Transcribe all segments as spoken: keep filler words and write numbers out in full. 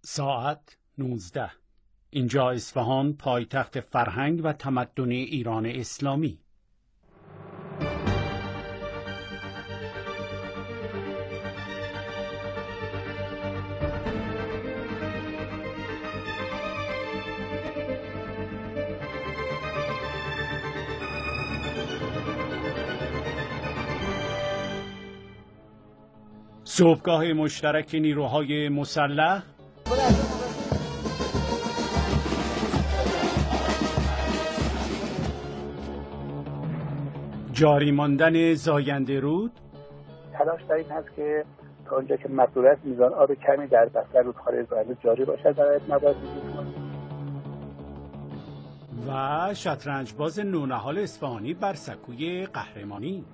ساعت نوزده. اینجا اصفهان، پایتخت فرهنگ و تمدن ایران اسلامی. صبحگاه مشترک نیروهای مسلح، جاری ماندن زاینده رود، تلاش در این هست که تا اونجا که مطلوب است میزان آب کمی در بستر رودخانه زاینده جاری باشد برای موارد زیست‌محیطی. و شطرنج باز نونهال اصفهانی بر سکوی قهرمانی.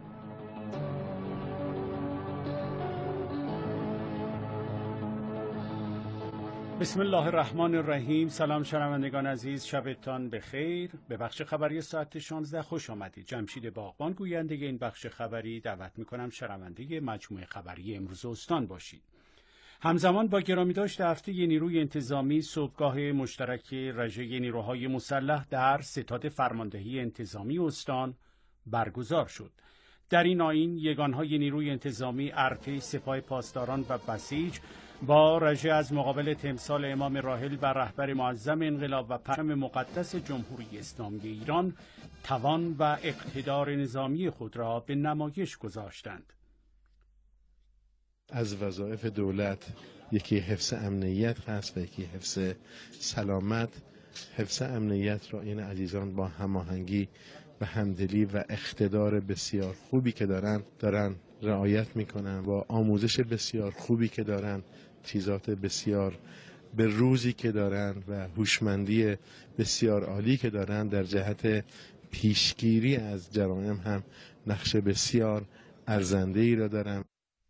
بسم الله الرحمن الرحیم. سلام شنوندگان عزیز، شبتان بخیر. به بخش خبری ساعت شانزده خوش آمدید. جمشید باغبان گوینده این بخش خبری. دعوت میکنم شنونده مجموعه خبری امروز استان باشید. همزمان با گرامی داشت هفته نیروی انتظامی صبحگاه مشترک رژه نیروهای مسلح در ستاد فرماندهی انتظامی استان برگزار شد. در این آیین یگانهای نیروی انتظامی ارتش، سپاه پاسداران و بسیج با رژه از مقابل تمثال امام راحل و رهبر معظم انقلاب و پرچم مقدس جمهوری اسلامی ایران توان و اقتدار نظامی خود را به نمایش گذاشتند. از وظایف دولت یکی حفظ امنیت هست و یکی حفظ سلامت. حفظ امنیت را این عزیزان با هماهنگی و همدلی و اقتدار بسیار خوبی که دارن دارن رعایت میکنن و آموزش بسیار خوبی که دارن، تیزات بسیار به روزی که دارن و هوشمندی بسیار عالی که دارن در جهت پیشگیری از جرایم هم نقش بسیار ارزنده‌ای را دارن.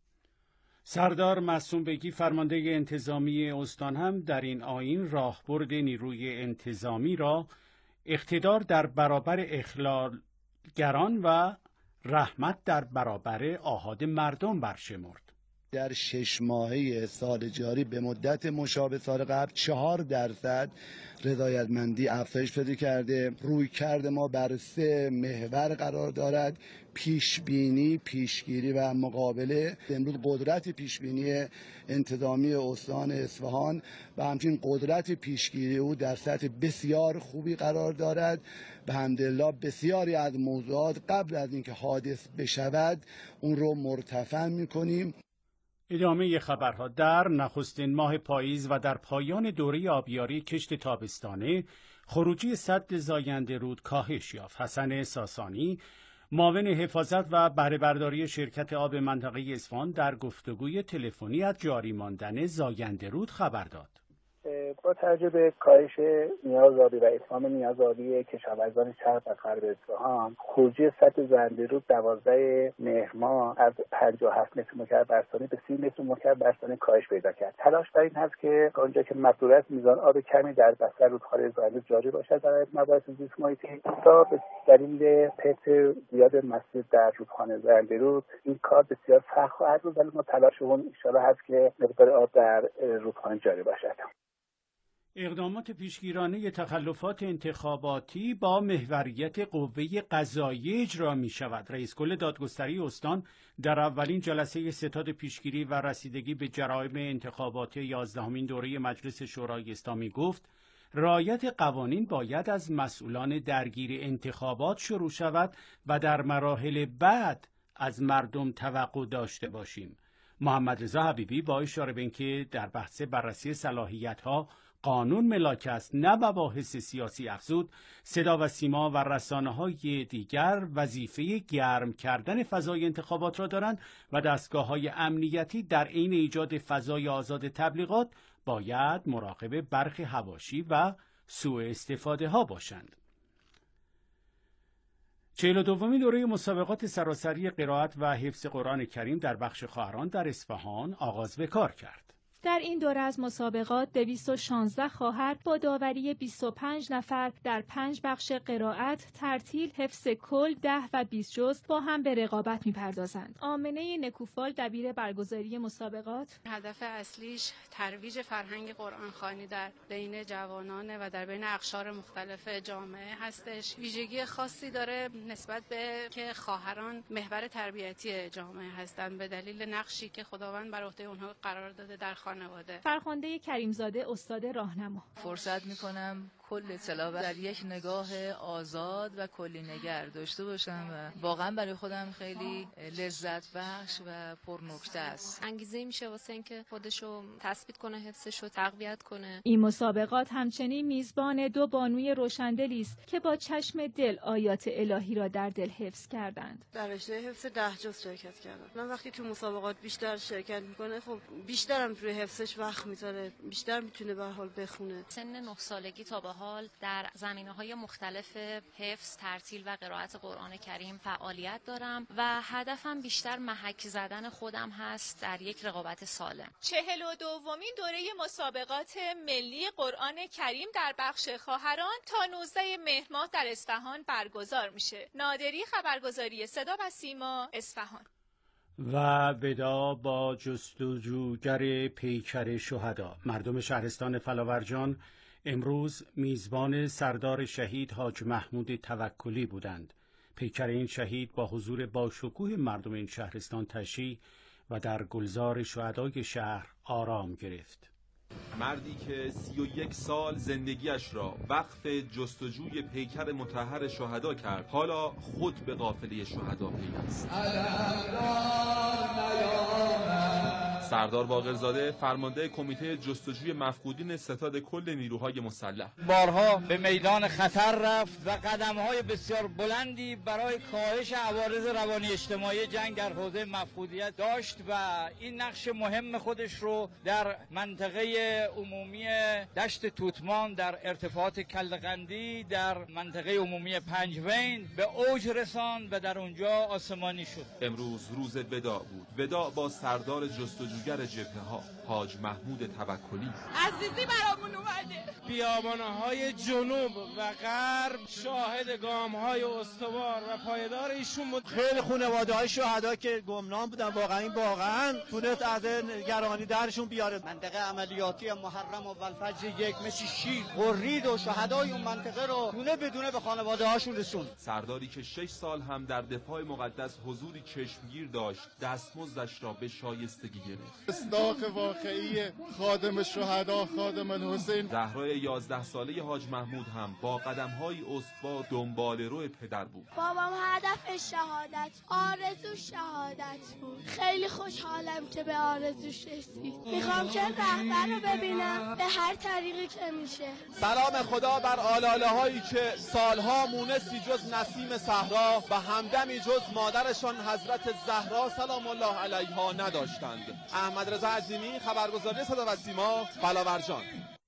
سردار معصوم بیگی فرمانده انتظامی استان هم در این آیین راهبرد نیروی انتظامی را اقتدار در برابر اخلالگران و رحمت در برابر آحاد مردم برشمرد. در شش ماهه سال جاری به مدت مشابه سال قبل چهار درصد رضایتمندی افزایش پیدا کرده. رویکرد ما بر سه محور قرار دارد: پیشبینی، پیشگیری و مقابله. امروز قدرت پیشبینی انتظامی استان اصفهان و همچنین قدرت پیشگیری او در سطح بسیار خوبی قرار دارد. به حمدالله بسیاری از موضوعات قبل از اینکه حادث بشود اون رو مرتفع می‌کنیم. ادامه خبرها. در نخستین ماه پاییز و در پایان دوره آبیاری کشت تابستانه خروجی سد زاینده رود کاهش یافت. حسن ساسانی، معاون حفاظت و بهره برداری شرکت آب منطقه اصفهان، در گفتگوی تلفنی از جاری ماندن زاینده رود خبر داد. با توجه به کاهش نیاز آبی و اتمام نیاز آبی کشاورزان شرق و غرب اصفهان، خروجی سد زاینده رود دوازده مهر ماه از پنجاه و هفت متر مکعب بر ثانیه به سی متر مکعب بر ثانیه کاهش پیدا کرد. تلاش در این هست که اونجا که مطلوب است میزان آب کمی در بستر رودخانه زاینده جاری باشد برای موارد زیست‌محیطی. تا به دلیل پت زیاد مسیر در رودخانه زاینده رود این کار بسیار سخت خواهد بود، ولی ما تلاشمون ان شاءالله هست که مقدار آب در رودخانه جاری باشد. اقدامات پیشگیرانه تخلفات انتخاباتی با محوریت قوه قضاییه اجرا می شود. رئیس کل دادگستری استان در اولین جلسه ستاد پیشگیری و رسیدگی به جرایم انتخاباتی یازدهمین دوره مجلس شورای اسلامی گفت رعایت قوانین باید از مسئولان درگیر انتخابات شروع شود و در مراحل بعد از مردم توقع داشته باشیم. محمد رضا حبیبی با اشاره به اینکه در بحث بررسی صلاحیت‌ها قانون ملاک است نه مباحث سیاسی افزود، صدا و سیما و رسانه‌های دیگر وظیفه گرم کردن فضای انتخابات را دارند و دستگاه‌های امنیتی در عین ایجاد فضای آزاد تبلیغات باید مراقب برخی حواشی و سوء استفاده ها باشند. چهل و دومین دوره مسابقات سراسری قرائت و حفظ قرآن کریم در بخش خواهران در اصفهان آغاز به کار کرد. در این دوره از مسابقات دویست و شانزده خواهر با داوری بیست و پنج نفر در پنج بخش قرائت، ترتیل، حفظ کل، ده و بیست جزء با هم به رقابت می‌پردازند. آمنه نکوفال دبیر برگزاری مسابقات: هدف اصلیش ترویج فرهنگ قرآن خوانی در بین جوانان و در بین اقشار مختلف جامعه هستش. ویژگی خاصی داره نسبت به که خواهران محور تربیتی جامعه هستند به دلیل نقشی که خداوند بر عهده اونها قرار داده در خانواده. فرخنده کریمزاده استاد راهنما: فرصت می‌کنم کل اطلاع در یک نگاه آزاد و کلی نگر داشته باشم و واقعا برای خودم خیلی لذت بخش و پرنکته است. انگیزه میشه واسه اینکه خودشو تثبیت کنه، حفظشو تقویت کنه. این مسابقات همچنین میزبان دو بانوی روشندلی است که با چشم دل آیات الهی را در دل حفظ کردند. در رشته حفظ ده جزء شرکت کردم. من وقتی تو مسابقات بیشتر شرکت میکنه خب بیشترم روی حفظش وقت میذاره، بیشتر میتونه به حال بخونه. سن نه سالگی تا به حال در زمینه‌های مختلف حفظ، ترتیل و قرائت قرآن کریم فعالیت دارم و هدفم بیشتر محک زدن خودم هست در یک رقابت سالم. چهل و دومین دوره مسابقات ملی قرآن کریم در بخش خواهران تا نوزده مهر ماه در اصفهان برگزار میشه. نادری، خبرگزاری صدا و سیما، اصفهان. و ودا با جستجوگر پیکر شهدا. مردم شهرستان فلاورجان امروز میزبان سردار شهید حاج محمود توکلی بودند. پیکر این شهید با حضور باشکوه مردم این شهرستان تشییع و در گلزار شهدای شهر آرام گرفت. مردی که سی و یک سال زندگیش را وقف جستجوی پیکر مطهر شهدا کرد، حالا خود به قافله شهدا پیوست. سردار باقرزاده فرمانده کمیته جستجوی مفقودین ستاد کل نیروهای مسلح بارها به میدان خطر رفت و قدم‌های بسیار بلندی برای کاهش عوارض روانی اجتماعی جنگ در حوزه مفقودیت داشت و این نقش مهم خودش رو در منطقه عمومی دشت توتمان، در ارتفاعات کله‌قندی، در منطقه عمومی پنجوین به اوج رساند و در اونجا آسمانی شد. امروز روز وداع بود. وداع با سردار جستجوگر جبهه ها حاج محمود توکلی. عزیزی برامون اومده. بیابان‌های جنوب و غرب شاهد گام‌های استوار و پایدار ایشون بود. خیلی خانواده‌های شهدا که گمنام بودن واقعا این واقعا تونست از نگرانی درشون بیاره. منطقه عملیاتی محرم و الفجر یک مثل شیر قرید و شهدای اون منطقه رو دونه بدونه به خانواده‌هاشون رسوند. سرداری که شش سال هم در دفاع مقدس حضوری چشمگیر داشت، دستمزدش را به شایستگی گرفت. مصداق واقعی خادم شهدا خادم الحسین. زهرای یازده ساله حاج محمود هم با قدم‌های استوار دنبال رو پدر بود. بابام هدف شهادت، آرزو شهادت بود. خیلی خوشحالم که به آرزوش رسید. میخوام که رهبر رو ببینم به هر طریقی که میشه. سلام خدا بر آلاله هایی که سالها مونسی جز نسیم صحرا و همدمی جز مادرشان حضرت زهرا سلام الله علیها نداشتند. احمد رضا عظیمی، خبرگزاری صدا و سیما، فلاورجان.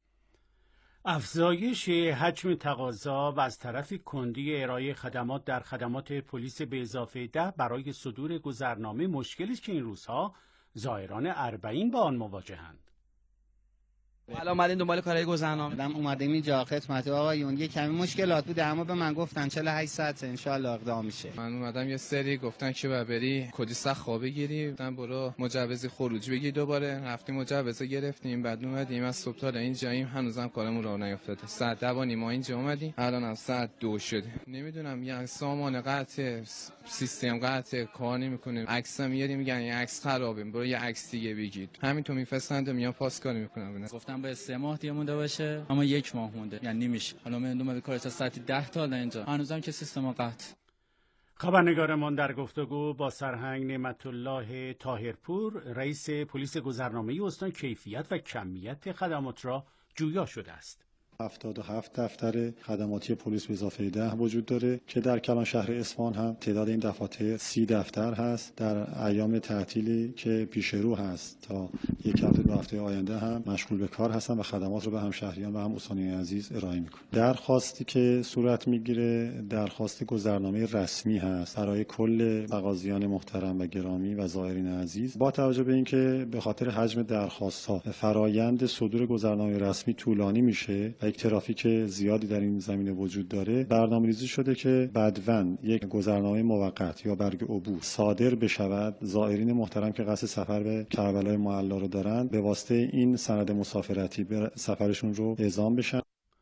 افزایش حجم تقاضا و از طرف کندی ارائه خدمات در خدمات پلیس به اضافه ده برای صدور گذرنامه مشکلی است که این روزها زائران اربعین با آن مواجهند. حالا اومدیم دنبال کارهای گذرنامه. من اومدیم اینجا خدمت آقایون یه کمی مشکلات بود اما به من گفتن چهل و هشت ساعت ان شاء الله اقدام میشه. من اومدم یه سری گفتن که بعد بری کدی سخت خواب بگیری، گفتن برو مجوز خروج بگیر دوباره. رفتیم مجوز گرفتیم، بعد اومدیم از صبح تا اینجاییم هنوزم کارمون راه نیافتاده. ساعت ده و نیم ما اینجا اومدیم، الان هم ساعت دو شده. نمیدونم یه سامان قطع، سیستم قطع، کار نمیکنه. عکسم میاریم میگن این عکس خرابه، برو یه عکس دیگه بگیر. همینطور میفرستند میان پاس کار میکنن. گفتم به سه ماه دیگه مونده باشه اما یک ماه مونده، یعنی نمیشه. حالا من اومدم کار تا ساعت ده تا اینجا هنوزم که سیستم قطع. خبرنگارمان در گفتگو با سرهنگ نعمت الله طاهرپور رئیس پلیس گذرنامه استان کیفیت و کمیت خدمات را جویا شده است. هفتاد و هفت دفتر خدماتی پلیس به اضافه ده وجود داره که در کلان شهر اصفهان هم تعداد این دفاتر سی دفتر هست. در ایام تعطیلی که پیش رو هست تا یک هفته دو هفته آینده هم مشغول به کار هستن و خدمات رو به همشهریان و هم استانیان عزیز ارائه میکنن. درخواستی که صورت میگیره درخواست گذرنامه رسمی هست برای کل مغازیان محترم و گرامی و زائرین عزیز. با توجه به اینکه به خاطر حجم درخواست‌ها فرایند صدور گذرنامه رسمی طولانی میشه و یک ترافیک زیادی در این زمینه وجود داره، برنامه‌ریزی شده که بدون یک گذرنامه موقت یا برگ عبور صادر بشود. زائرین محترم که قصد سفر به کربلای معلا رو دارن به واسطه این سند مسافرتی به سفرشون رو اعزام بشن.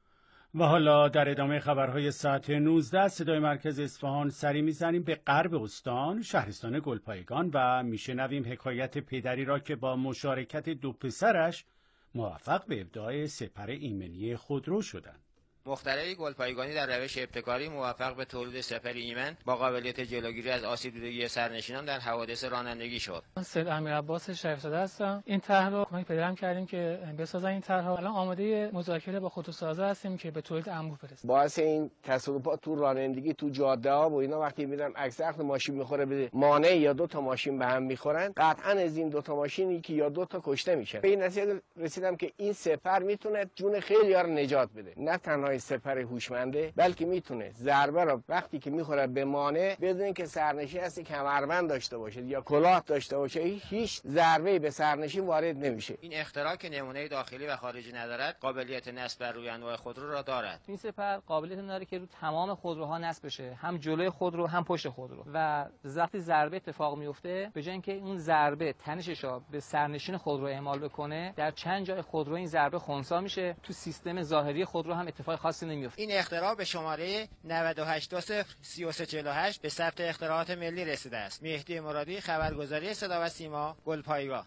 و حالا در ادامه خبرهای ساعت نوزده صدای مرکز اصفهان سری میزنیم به غرب استان، شهرستان گلپایگان و میشنویم حکایت پدری را که با مشارکت دو پسرش موفق به ابداع سپر ایمنی خودرو شدند. مخترعی گلپایگانی در روش ابتکاری موفق به تولید سپر ایمن با قابلیت جلوگیری از آسیب دیدگی سرنشینان در حوادث رانندگی شد. من سید امیرعباس شریف‌زاده هستم. این طرح رو کمک پدرم کردیم که بسازن این طرح. الان آماده مذاکره با خودروسازا هستیم که به تولید انبوه برسیم. باعث این تصادفات تو رانندگی تو جاده‌ها و اینا وقتی میرن عکس عقد ماشین میخوره به مانع یا دو تا ماشین به هم میخورن، قطعاً از این دو تا ماشینی که یا دو تا کشته میشن. به این نتیجه رسیدم که این سپر میتونه جون خیلی‌ها رو نجات بده. نه تنها سپر هوشمنده بلکه میتونه ضربه رو وقتی که میخوره به مانع بدون اینکه سرنشین هستی کمربند داشته باشه یا کلاه داشته باشه هیچ ضربه‌ای به سرنشین وارد نمیشه. این اختراع که نمونه داخلی و خارجی ندارد قابلیت نصب بر روی انواع خودرو را دارد. این سپر قابلیت داره که رو تمام خودروها نصب بشه، هم جلوی خودرو هم پشت خودرو، و وقتی ضربه اتفاق میفته به جای اینکه اون ضربه تنشش را به سرنشین خودرو اعمال بکنه در چند جای خودرو این ضربه خنثی میشه، تو سیستم ظاهری خودرو هم اتفاق خاصی نمیفته. این اختراع به شماره نود و هشت دو صفر سه سه چهار هشت به ثبت اختراعات ملی رسیده است. مهدی مرادی، خبرگزاری صدا و سیما، گلپایگان.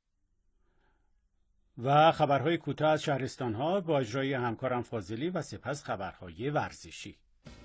و خبرهای کوتاه از شهرستان‌ها با اجرای همکارم فاضلی و سپس خبرهای ورزشی.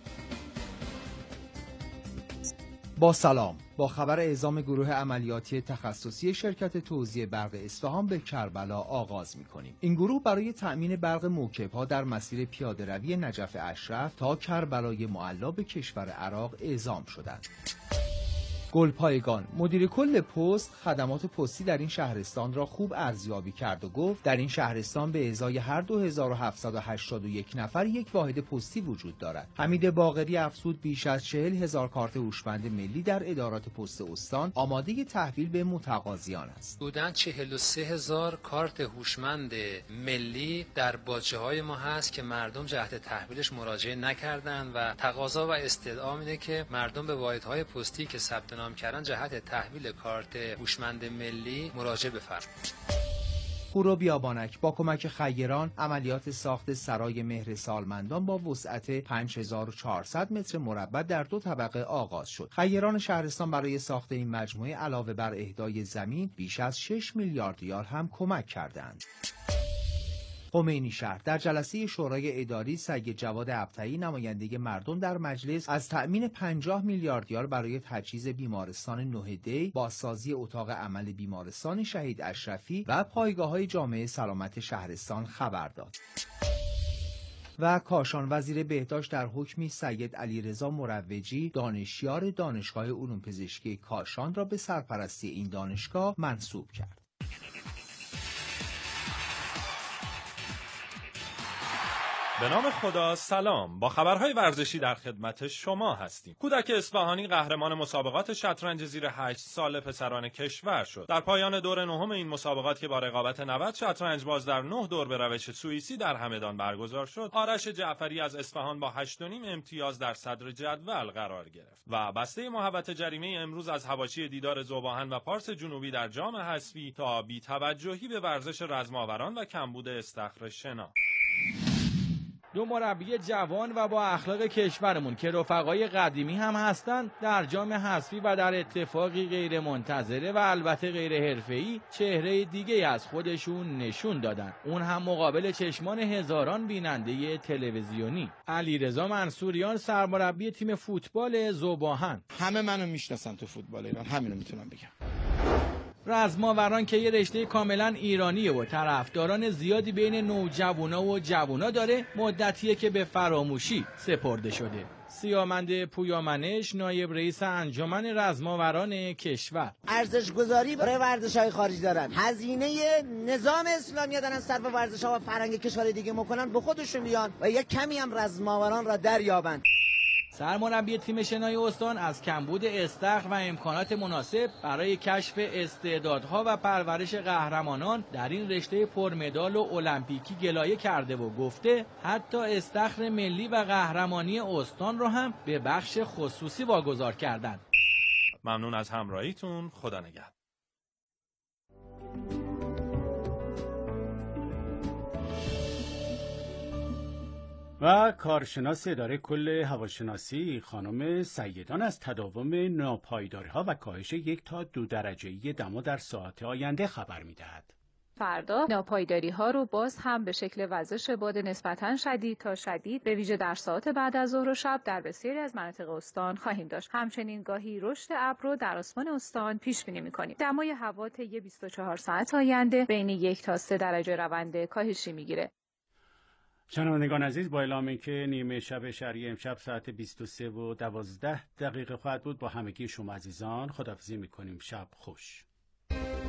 با سلام، با خبر اعزام گروه عملیاتی تخصصی شرکت توزیع برق اصفهان به کربلا آغاز می‌کنیم. این گروه برای تأمین برق موکب‌ها در مسیر پیاده‌روی نجف اشرف تا کربلای معلا به کشور عراق اعزام شدند. گلپایگان، مدیر کل پست خدمات پستی در این شهرستان را خوب ارزیابی کرد و گفت در این شهرستان به ازای هر دو هزار و هفتصد و هشتاد و یک نفر یک واحد پستی وجود دارد. حمید باقری افزود بیش از چهل هزار کارت هوشمند ملی در ادارات پست استان آماده تحویل به متقاضیان است. بودن چهل و سه هزار کارت هوشمند ملی در باجه‌های ما هست که مردم جهت تحویلش مراجعه نکردند و تقاضا و استدعا اینه که مردم به واحدهای پستی که ثبت نام کردن جهت تحویل کارت هوشمند ملی مراجعه بفرمایید. هورو بیابانک با کمک خیران عملیات ساخت سرای مهر سالمندان با وسعت پنج هزار و چهارصد متر مربع در دو طبقه آغاز شد. خیران شهرستان برای ساخت این مجموعه علاوه بر اهدای زمین بیش از شش میلیارد ریال هم کمک کردند. خمینی شهر در جلسه شورای اداری سید جواد ابطحی نماینده مردم در مجلس از تأمین پنجاه میلیارد ریال برای تجهیز بیمارستان نه دی، بازسازی اتاق عمل بیمارستان شهید اشرفی و پایگاه‌های جامعه سلامت شهرستان خبر داد. و کاشان، وزیر بهداشت در حکمی سید علیرضا مروجی دانشیار دانشگاه علوم پزشکی کاشان را به سرپرستی این دانشگاه منصوب کرد. به نام خدا، سلام. با خبرهای ورزشی در خدمت شما هستیم. کودک اصفهانی قهرمان مسابقات شطرنج زیر هشت سال پسران کشور شد. در پایان دور نهم این مسابقات که با رقابت نود شطرنج باز در نه دور به روش سوئیسی در همدان برگزار شد، آرش جعفری از اصفهان با هشت و نیم امتیاز در صدر جدول قرار گرفت و بسته محوط جریمه امروز از حواشی دیدار ذوب‌آهن و پارس جنوبی در جام حذفی تا بی‌توجهی به ورزش رزماوران و کمبود استخر شنا. دو مربی جوان و با اخلاق کشورمون که رفقای قدیمی هم هستند در جام حذفی و در اتفاقی غیر منتظره و البته غیر حرفه‌ای چهره دیگه از خودشون نشون دادن، اون هم مقابل چشمان هزاران بیننده تلویزیونی. علیرضا منصوریان سرمربی تیم فوتبال ذوب‌آهن. همه منو میشناسن تو فوتبال ایران، همینو میتونم بگم. رزماوران که یه رشته کاملا ایرانیه و طرفداران زیادی بین نوجوانا و جوونا داره، مدتیه که به فراموشی سپرده شده. سیامند پویامنش، نایب رئیس انجمن رزماوران کشور: ارزش گذاری برای ورزش‌های خارجی دارن، هزینه نظام اسلامی دارن صرف ورزش‌ها و فرهنگ کشور دیگه میکنن، به خودشون بیان و یک کمی هم رزماوران را دریابند. سرمربی تیم شنای استان از کمبود استخر و امکانات مناسب برای کشف استعدادها و پرورش قهرمانان در این رشته پرمدال و المپیکی گلایه کرده و گفته حتی استخر ملی و قهرمانی استان رو هم به بخش خصوصی واگذار کردند. ممنون از همراهیتون. خدا نگهدار. و کارشناس اداره کل هواشناسی خانم سیدان از تداوم ناپایداری‌ها و کاهش یک تا دو درجه‌ای دما در ساعات آینده خبر می‌دهد. فردا ناپایداری‌ها رو باز هم به شکل وزش باد نسبتاً شدید تا شدید به ویژه در ساعات بعد از ظهر و شب در بسیاری از مناطق استان خواهیم داشت. همچنین گاهی رشد ابر رو در آسمان استان پیش بینی می‌کنیم. دمای هوا طی بیست و چهار ساعت آینده بین یک تا سه درجه روند کاهشی می‌گیره. شنوندگان عزیز، با اعلام اینکه نیمه شب شرعی امشب ساعت بیست و سه و دوازده دقیقه خواهد بود، با همگی شما عزیزان خداحافظی می‌کنیم. شب خوش.